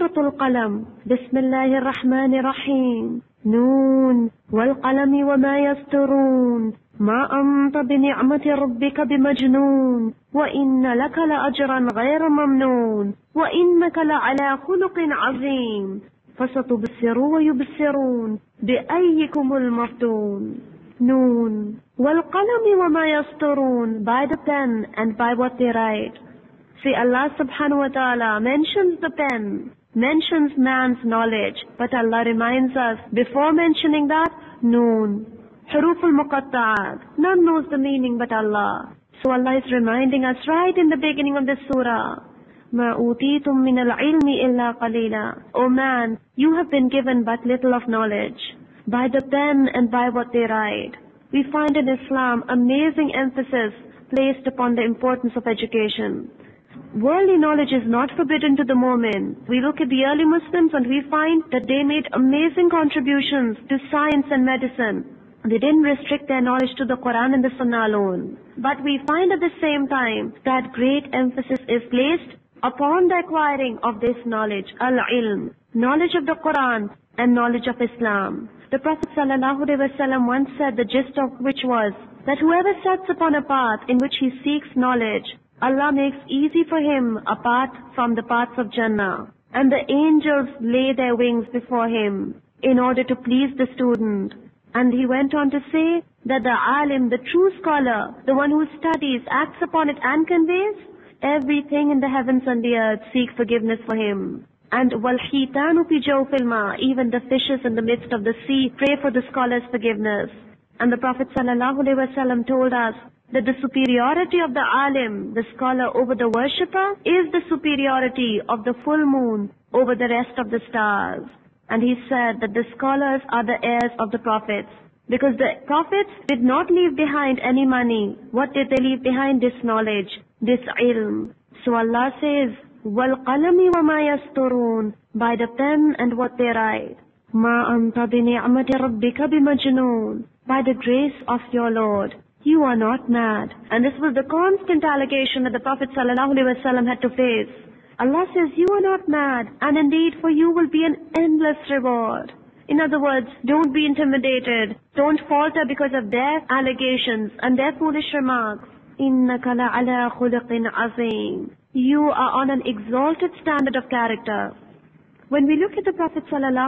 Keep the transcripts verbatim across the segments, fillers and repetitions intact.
Suratul Qalam. Bismillahir Rahmanir Rahim. Noon. Wal qalami wa ma yasturun. ما أنت بنعمة ربك بمجنون وإن لك لأجرا غير ممنون وإنك لعلى خلق عظيم فستبصر ويبصرون بأيكم المفتون. Noon. والقلم وما يسطرون. By the pen and by what they write. See, Allah subhanahu wa ta'ala mentions the pen, mentions man's knowledge, but Allah reminds us, before mentioning that, Noon. Huruf al-Muqatta'at. None knows the meaning but Allah. So Allah is reminding us right in the beginning of the surah, مَا أُوتِيتُم مِّنَ الْعِلْمِ إِلَّا قَلِيلًا. O man, you have been given but little of knowledge. By the pen and by what they write. We find in Islam amazing emphasis placed upon the importance of education. Worldly knowledge is not forbidden to the moment. We look at the early Muslims and we find that they made amazing contributions to science and medicine. They didn't restrict their knowledge to the Quran and the Sunnah alone. But we find at the same time that great emphasis is placed upon the acquiring of this knowledge, al-ilm, knowledge of the Quran and knowledge of Islam. The Prophet ﷺ once said, the gist of which was, that whoever sets upon a path in which he seeks knowledge, Allah makes easy for him a path from the paths of Jannah. And the angels lay their wings before him in order to please the student. And he went on to say that the alim, the true scholar, the one who studies, acts upon it and conveys, everything in the heavens and the earth seek forgiveness for him. And وَالْحِيتَانُ فِي جَوْفِ الْمَاءِ, even the fishes in the midst of the sea pray for the scholar's forgiveness. And the Prophet ﷺ told us that the superiority of the alim, the scholar, over the worshipper is the superiority of the full moon over the rest of the stars. And he said that the scholars are the heirs of the prophets. Because the prophets did not leave behind any money. What did they leave behind? This knowledge, this ilm. So Allah says, وَالْقَلَمِ وَمَا يَسْطُرُونَ, by the pen and what they write. مَا أَنْتَ بِنِعْمَةِ رَبِّكَ بِمَجْنُونَ, by the grace of your Lord, you are not mad. And this was the constant allegation that the Prophet ﷺ had to face. Allah says, you are not mad, and indeed for you will be an endless reward. In other words, don't be intimidated. Don't falter because of their allegations and their foolish remarks. إِنَّكَ لَعَلَى خُلُقٍ عَظِيمٍ. You are on an exalted standard of character. When we look at the Prophet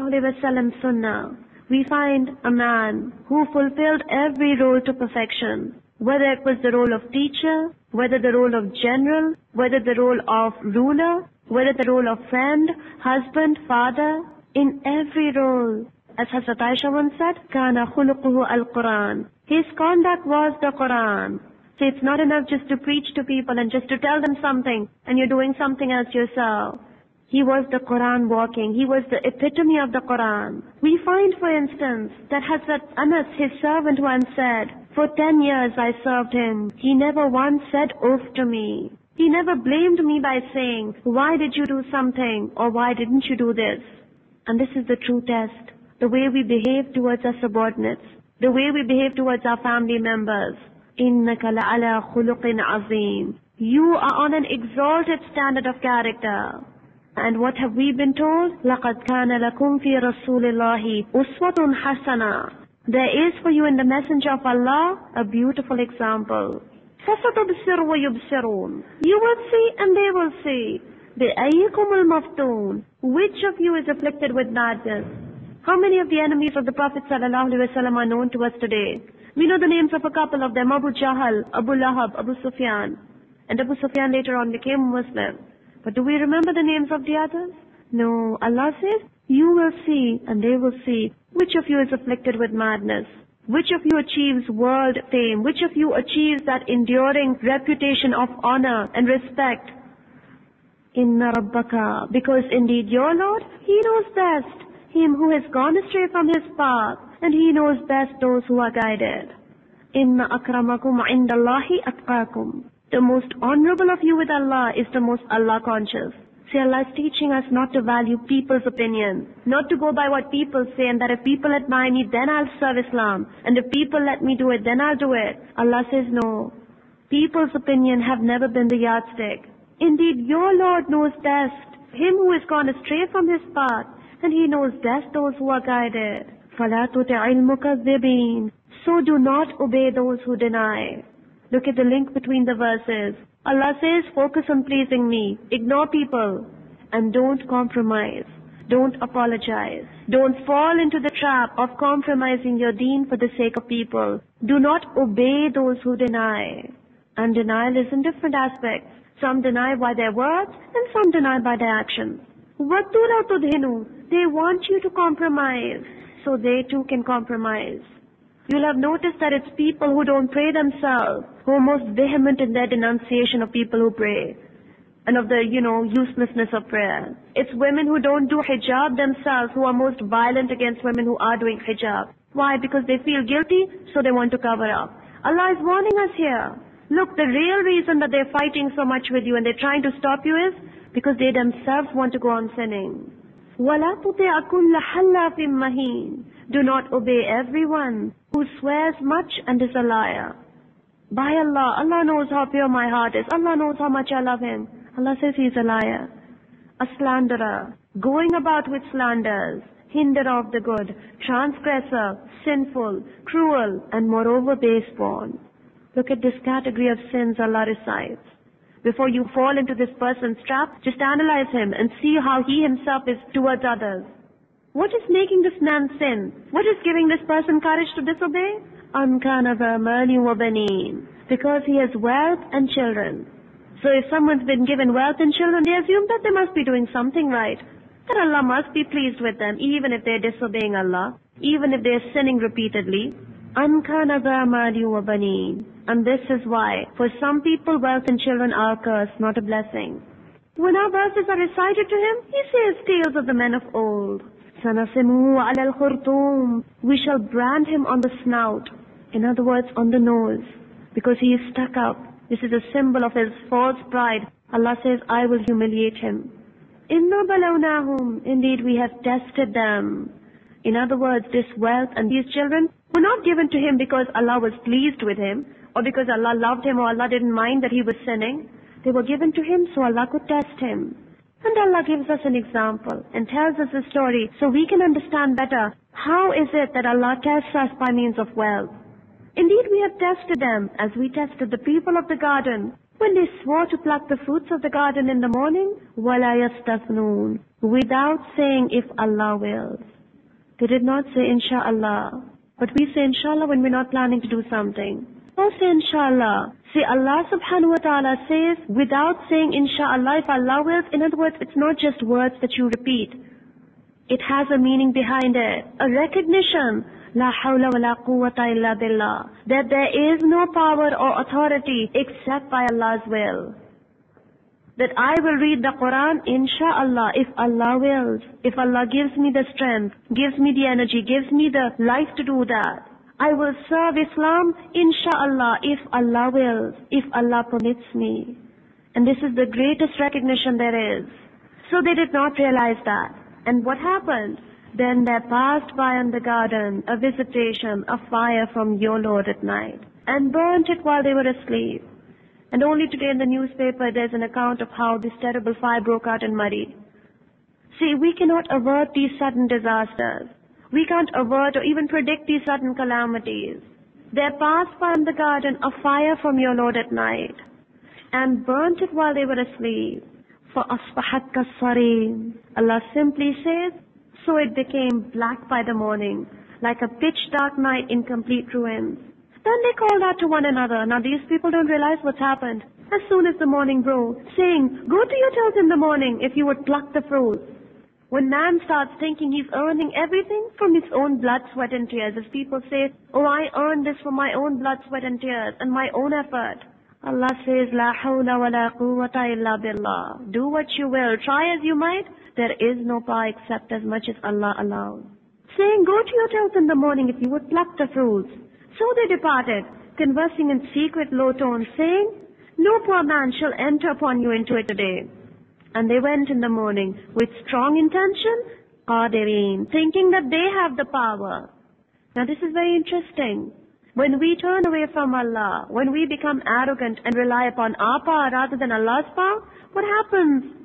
ﷺ sunnah, we find a man who fulfilled every role to perfection. Whether it was the role of teacher, whether the role of general, whether the role of ruler, whether the role of friend, husband, father, in every role. As Hazrat Aisha once said, كَانَ خُلُقُهُ الْقُرْآنِ. His conduct was the Quran. So it's not enough just to preach to people and just to tell them something and you're doing something else yourself. He was the Quran walking. He was the epitome of the Quran. We find, for instance, that Hazrat Anas, his servant, once said, for ten years I served him. He never once said oof to me. He never blamed me by saying, why did you do something or why didn't you do this? And this is the true test. The way we behave towards our subordinates. The way we behave towards our family members. إِنَّكَ لَعَلَى خُلُقٍ عَظِيمٍ. You are on an exalted standard of character. And what have we been told? لَقَدْ كَانَ لَكُمْ فِي رَسُولِ اللَّهِ أُسْوَةٌ حَسَنَةٌ. There is for you in the Messenger of Allah a beautiful example. فَسَتُبْصِرُ وَيُبْصِرُونَ. You will see and they will see. بِأَيِّكُمُ الْمَفْتُونَ. Which of you is afflicted with madness? How many of the enemies of the Prophet ﷺ are known to us today? We know the names of a couple of them, Abu Jahl, Abu Lahab, Abu Sufyan. And Abu Sufyan later on became a Muslim. But do we remember the names of the others? No. Allah says, you will see and they will see. Which of you is afflicted with madness? Which of you achieves world fame? Which of you achieves that enduring reputation of honor and respect? Inna Rabbaka. Because indeed your Lord, He knows best him who has gone astray from his path, and He knows best those who are guided. Inna akramakum indallahi atqakum. The most honorable of you with Allah is the most Allah conscious. See, Allah is teaching us not to value people's opinion, not to go by what people say, and that if people admire me, then I'll serve Islam, and if people let me do it, then I'll do it. Allah says no. People's opinion have never been the yardstick. Indeed, your Lord knows best him who is gone astray from his path, and he knows best those who are guided. فَلَا تُطِعِ الْمُكَذِّبِينَ. So do not obey those who deny. Look at the link between the verses. Allah says, focus on pleasing me, ignore people, and don't compromise. Don't apologize. Don't fall into the trap of compromising your deen for the sake of people. Do not obey those who deny. And denial is in different aspects. Some deny by their words and some deny by their actions. وَدُّوا لَوْ تُدْهِنُوا. They want you to compromise, so they too can compromise. You'll have noticed that it's people who don't pray themselves who are most vehement in their denunciation of people who pray and of the, you know, uselessness of prayer. It's women who don't do hijab themselves who are most violent against women who are doing hijab. Why? Because they feel guilty, so they want to cover up. Allah is warning us here. Look, the real reason that they're fighting so much with you and they're trying to stop you is because they themselves want to go on sinning. وَلَا تُطِعَ كُلَّ حَلَّافٍ مَهِينٍ. Do not obey everyone who swears much and is a liar. By Allah, Allah knows how pure my heart is. Allah knows how much I love Him. Allah says He's a liar, a slanderer, going about with slanders, hinderer of the good, transgressor, sinful, cruel, and moreover base-born. Look at this category of sins Allah recites. Before you fall into this person's trap, just analyze him and see how he himself is towards others. What is making this man sin? What is giving this person courage to disobey? أَنْ كَانَ ذَا مَالٍ وَبَنِينَ. Because he has wealth and children. So if someone's been given wealth and children, they assume that they must be doing something right. That Allah must be pleased with them, even if they're disobeying Allah, even if they're sinning repeatedly. أَنْ كَانَ ذَا مَالٍ وَبَنِينَ. And this is why, for some people, wealth and children are a curse, not a blessing. When our verses are recited to him, he says tales of the men of old. سَنَسِمُهُ عَلَى الْخُرْطُومِ. We shall brand him on the snout. In other words, on the nose. Because he is stuck up. This is a symbol of his false pride. Allah says, I will humiliate him. إِنَّا بَلَوْنَاهُمْ. Indeed, we have tested them. In other words, this wealth and these children were not given to him because Allah was pleased with him, or because Allah loved him, or Allah didn't mind that he was sinning. They were given to him so Allah could test him. And Allah gives us an example and tells us a story so we can understand better how is it that Allah tests us by means of wealth. Indeed, we have tested them as we tested the people of the garden when they swore to pluck the fruits of the garden in the morning, وَلَا يَسْتَثْنُونَ, without saying if Allah wills. They did not say Insha'Allah, but we say Inshallah when we're not planning to do something. Or say Inshallah. See, Allah subhanahu wa ta'ala says, without saying Insha'Allah, if Allah wills, in other words, it's not just words that you repeat. It has a meaning behind it. A recognition, La hawla wa la quwwata illa billah, that there is no power or authority except by Allah's will. That I will read the Quran, Insha'Allah, if Allah wills. If Allah gives me the strength, gives me the energy, gives me the life to do that. I will serve Islam, Insha'Allah, if Allah wills, if Allah permits me. And this is the greatest recognition there is. So they did not realize that. And what happened? Then there passed by in the garden a visitation, a fire from your Lord at night, and burnt it while they were asleep. And only today in the newspaper there's an account of how this terrible fire broke out in Murray. See, we cannot avert these sudden disasters. We can't avert or even predict these sudden calamities. There passed by in the garden a fire from your Lord at night, and burnt it while they were asleep. فَأَصْبَحَتْ كَالصَّرِيمِ. Allah simply says, so it became black by the morning, like a pitch dark night in complete ruins. Then they called out to one another. Now these people don't realize what's happened. As soon as the morning broke, saying, go to your tents in the morning if you would pluck the fruits. When man starts thinking he's earning everything from his own blood, sweat and tears, as people say, oh, I earned this from my own blood, sweat and tears and my own effort. Allah says, La hawla wa la quwwata illa billah. Do what you will, try as you might, there is no power except as much as Allah allows. Saying, go to your tents in the morning if you would pluck the fruits. So they departed, conversing in secret low tones, saying, no poor man shall enter upon you into it today. And they went in the morning with strong intention, qadirin, thinking that they have the power. Now this is very interesting. When we turn away from Allah, when we become arrogant and rely upon our power rather than Allah's power, what happens?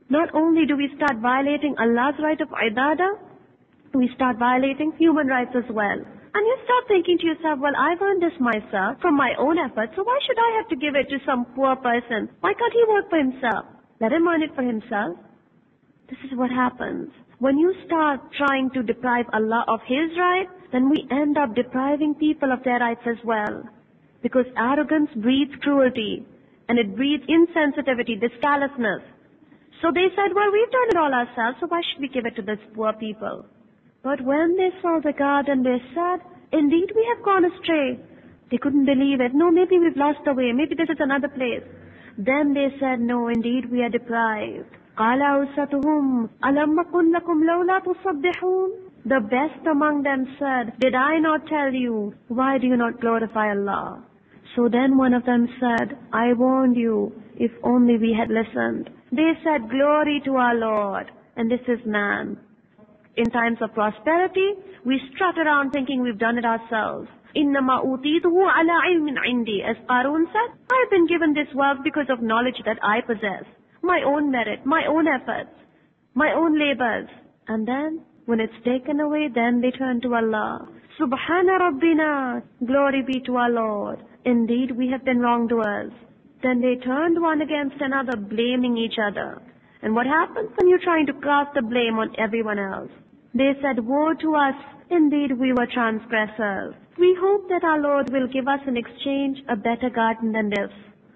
Not only do we start violating Allah's right of ibadah, we start violating human rights as well. And you start thinking to yourself, well, I've earned this myself from my own effort, so why should I have to give it to some poor person? Why can't he work for himself? Let him earn it for himself. This is what happens. When you start trying to deprive Allah of His right, then we end up depriving people of their rights as well. Because arrogance breeds cruelty, and it breeds insensitivity, this callousness. So they said, well, we've done it all ourselves, so why should we give it to these poor people? But when they saw the garden, they said, indeed we have gone astray. They couldn't believe it. No, maybe we've lost the way. Maybe this is another place. Then they said, no, indeed we are deprived. قَالَ أَوْسَطُهُمْ أَلَمَّ قُلْ لَكُمْ لَوْلَا تُصَبِّحُونَ The best among them said, did I not tell you, why do you not glorify Allah? So then one of them said, I warned you, if only we had listened. They said, glory to our Lord. And this is man. In times of prosperity, we strut around thinking we've done it ourselves. إِنَّمَا أُوتِيتُهُ عَلَىٰ عِلْمٍ عِنْدِي. As Qarun said, I've been given this wealth because of knowledge that I possess. My own merit, my own efforts, my own labors. And then, when it's taken away, then they turn to Allah. Subhana Rabbina, glory be to our Lord. Indeed, we have been wrongdoers. Then they turned one against another, blaming each other. And what happens when you're trying to cast the blame on everyone else? They said, woe to us, indeed we were transgressors. We hope that our Lord will give us in exchange a better garden than this.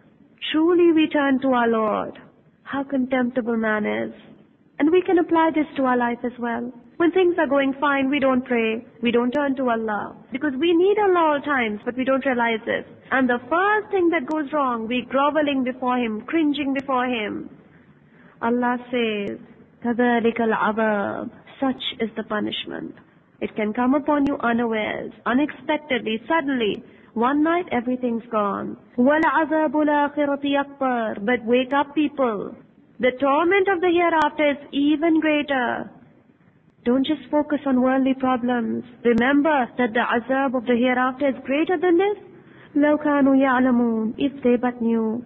Truly we turn to our Lord. How contemptible man is. And we can apply this to our life as well. When things are going fine, we don't pray, we don't turn to Allah. Because we need Allah all times, but we don't realize this. And the first thing that goes wrong, we groveling before Him, cringing before Him. Allah says, كَذَلِكَ الْعَذَابُ. Such is the punishment. It can come upon you unawares, unexpectedly, suddenly. One night, everything's gone. وَالْعَذَابُ الْآخِرَةِ أَكْبَرُ. But wake up, people. The torment of the hereafter is even greater. Don't just focus on worldly problems. Remember that the azab of the hereafter is greater than this. لَوْ كَانُوا يَعْلَمُونَ. If they but knew.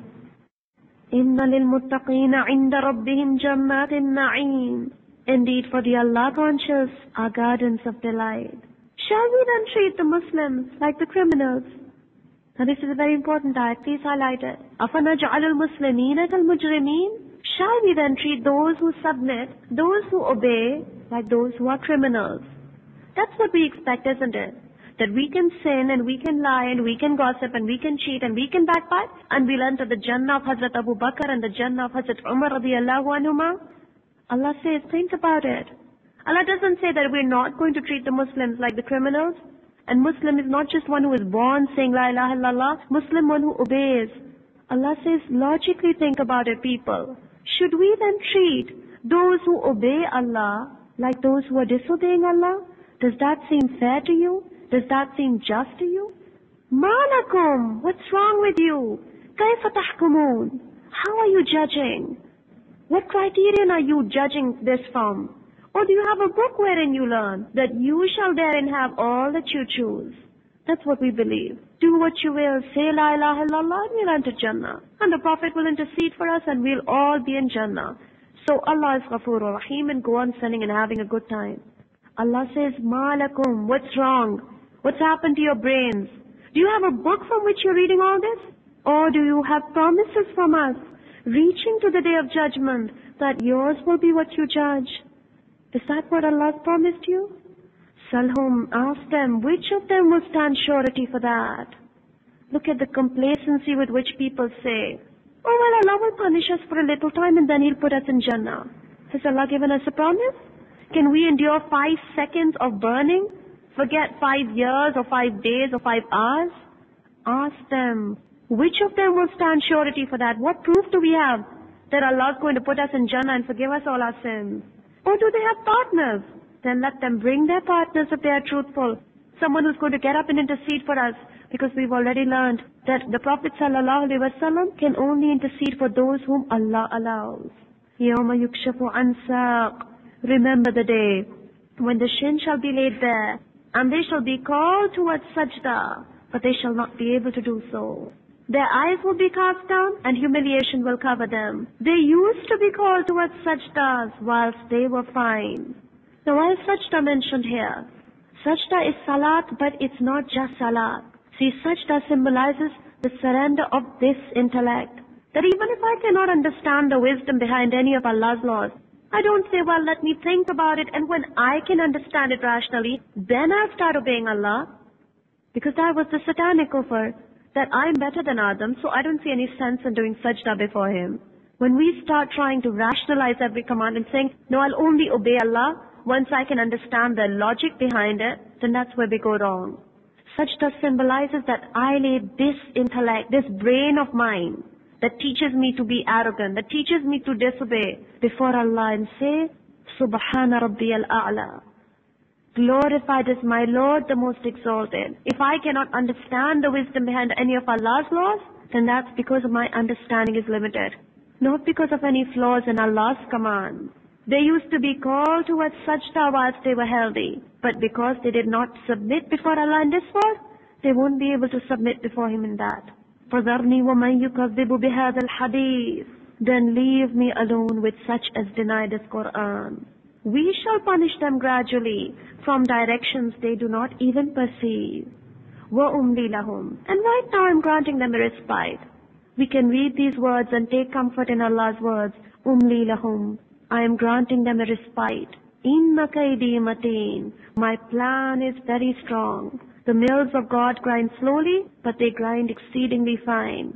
إِنَّ لِلْمُتَّقِينَ عِنْدَ رَبِّهِمْ جَنَّاتِ النَّعِيمِ. Indeed, for the Allah-conscious are gardens of delight. Shall we then treat the Muslims like the criminals? Now this is a very important ayat, please highlight it. أَفَنَجْعَلُ الْمُسْلِمِينَ كَالْمُجْرِمِينَ. Shall we then treat those who submit, those who obey, like those who are criminals? That's what we expect, isn't it? That we can sin and we can lie and we can gossip and we can cheat and we can backbite and we'll enter the Jannah of Hazrat Abu Bakr and the Jannah of Hazrat Umar radiyallahu anhuma. Allah says, think about it. Allah doesn't say that we're not going to treat the Muslims like the criminals. And Muslim is not just one who is born saying La ilaha illallah. Muslim one who obeys. Allah says, logically think about it, people. Should we then treat those who obey Allah like those who are disobeying Allah? Does that seem fair to you? Does that seem just to you? Malakum, what's wrong with you? Kayfa tahkumun? How are you judging? What criterion are you judging this from? Or do you have a book wherein you learn that you shall therein have all that you choose? That's what we believe. Do what you will, say La ilaha illallah, and we'll enter Jannah. And the Prophet will intercede for us and we'll all be in Jannah. So Allah is Ghafurur Rahim and go on sinning and having a good time. Allah says, Malakum, what's wrong? What's happened to your brains? Do you have a book from which you're reading all this? Or do you have promises from us, reaching to the day of judgment, that yours will be what you judge? Is that what Allah has promised you? Salhum, ask them, which of them will stand surety for that? Look at the complacency with which people say, oh well, Allah will punish us for a little time and then He'll put us in Jannah. Has Allah given us a promise? Can we endure five seconds of burning? Forget five years or five days or five hours? Ask them, which of them will stand surety for that? What proof do we have that Allah is going to put us in Jannah and forgive us all our sins? Or do they have partners? Then let them bring their partners if they are truthful. Someone who's going to get up and intercede for us. Because we've already learned that the Prophet ﷺ can only intercede for those whom Allah allows. يَوْمَ يُكْشَفُ عَنْ سَاقٍ. Remember the day when the shin shall be laid bare, and they shall be called towards sajda, but they shall not be able to do so. Their eyes will be cast down and humiliation will cover them. They used to be called towards sajdas whilst they were fine. Now why is sajda mentioned here? Sajda is salat, but it's not just salat. See, sajda symbolizes the surrender of this intellect. That even if I cannot understand the wisdom behind any of Allah's laws, I don't say, well, let me think about it, and when I can understand it rationally, then I'll start obeying Allah. Because that was the satanic kufr, that I'm better than Adam, so I don't see any sense in doing sajda before him. When we start trying to rationalize every command and saying, no, I'll only obey Allah once I can understand the logic behind it, then that's where we go wrong. Sajda symbolizes that I lay this intellect, this brain of mine, that teaches me to be arrogant, that teaches me to disobey before Allah and say, Subhana Rabbiyal A'la. Glorified is my Lord, the most exalted. If I cannot understand the wisdom behind any of Allah's laws, then that's because my understanding is limited. Not because of any flaws in Allah's command. They used to be called towards sajda whilst they were healthy. But because they did not submit before Allah in this world, they won't be able to submit before Him in that. فَذَرْنِي وَمَنْ يُكَذِّبُ بِهَذَا الْحَدِيثِ. Then leave me alone with such as deny this Qur'an. We shall punish them gradually from directions they do not even perceive. وَأُمْلِي لَهُمْ. And right now I'm granting them a respite. We can read these words and take comfort in Allah's words. أُمْلِي لَهُمْ. I am granting them a respite. Inna kaydi mateen. My plan is very strong. The mills of God grind slowly, but they grind exceedingly fine.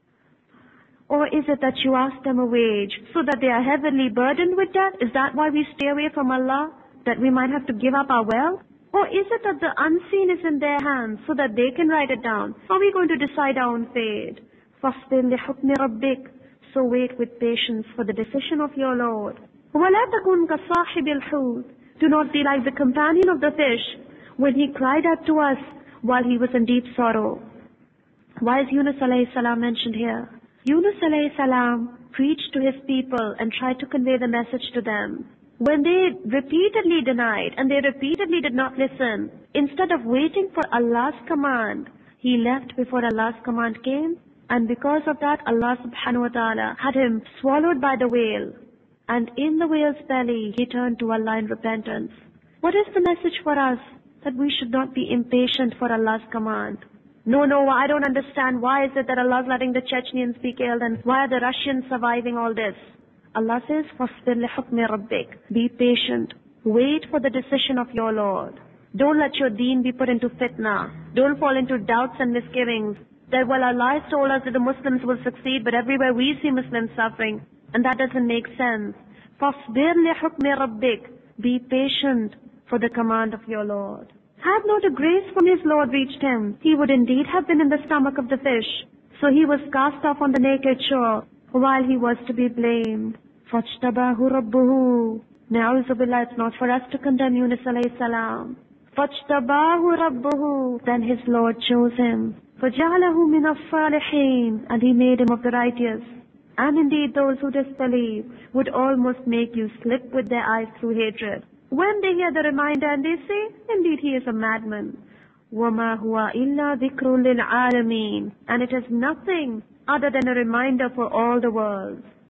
Or is it that you ask them a wage so that they are heavily burdened with debt? Is that why we stay away from Allah? That we might have to give up our wealth? Or is it that the unseen is in their hands so that they can write it down? Are we going to decide our own fate? فَاصْبِرْ لِحُكْمِ رَبِّكَ. So wait with patience for the decision of your Lord. وَلَا تَكُنْ كَصَاحِبِ الْحُوتِ. Do not be like the companion of the fish when he cried out to us while he was in deep sorrow. Why is Yunus alayhi salam mentioned here? Yunus alayhi salam preached to his people and tried to convey the message to them. When they repeatedly denied and they repeatedly did not listen, instead of waiting for Allah's command, he left before Allah's command came, and because of that Allah subhanahu wa ta'ala had him swallowed by the whale. And in the whale's belly, he turned to Allah in repentance. What is the message for us? That we should not be impatient for Allah's command. No, no, I don't understand. Why is it that Allah is letting the Chechens be killed and why are the Russians surviving all this? Allah says, فَاصْبِرْ لِحُكْمِ رَبِّكَ. Be patient. Wait for the decision of your Lord. Don't let your deen be put into fitna. Don't fall into doubts and misgivings. That, well, Allah has told us that the Muslims will succeed, but everywhere we see Muslims suffering. And that doesn't make sense. فَاصْبِرْ لِحُكْمِ رَبِّكَ. Be patient for the command of your Lord. Had not a grace from his Lord reached him, he would indeed have been in the stomach of the fish. So he was cast off on the naked shore, while he was to be blamed. فَاجْتَبَاهُ رَبُّهُ. Na'udhu billah, it's not for us to condemn Yunus alayhi salam. فَاجْتَبَاهُ رَبُّهُ. Then his Lord chose him. فَجَعَلَهُ مِنَ الصَّالِحِينَ. And he made him of the righteous. And indeed those who disbelieve would almost make you slip with their eyes through hatred. When they hear the reminder and they say, indeed he is a madman. وَمَا هُوَ إِلَّا ذِكْرٌ لِلْعَالَمِينَ. And it is nothing other than a reminder for all the worlds.